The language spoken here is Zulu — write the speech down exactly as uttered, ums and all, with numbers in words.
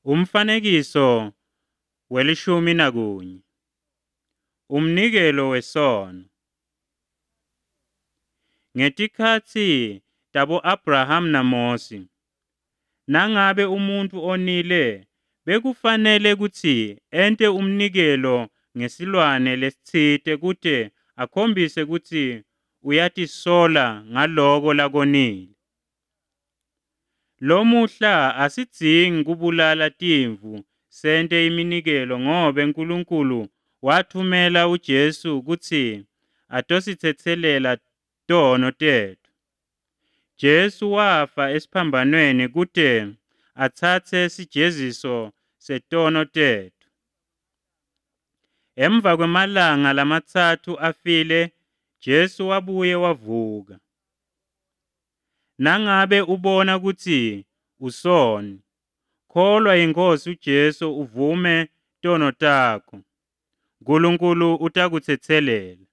Umfanekiso welishumi nakunye. Umnikelo wesono. Ngetikhatsi tabo Abraham naMosi, nangabe umuntu onile bekufanele kutsi ente umnikelo ngesilwane lesitsite kute akhombise kutsi uyatisola ngaloko lakonile. Lomuhla asidzingi kubulala timvu sente iminikelo ngobe uNkulunkulu wathumela uJesu kutsi atositsetselela tono tetfu. Jesu wafa esiphambanweni kute atsatse sijeziso setono tetfu. Emva kwemalanga lamatsatfu afile, Jesu wabuye wavuka. Nangabe ubona kutsi usoni, kholwa iNkosi uJesu uvume tono takho. Nkulunkulu utakutsetselela.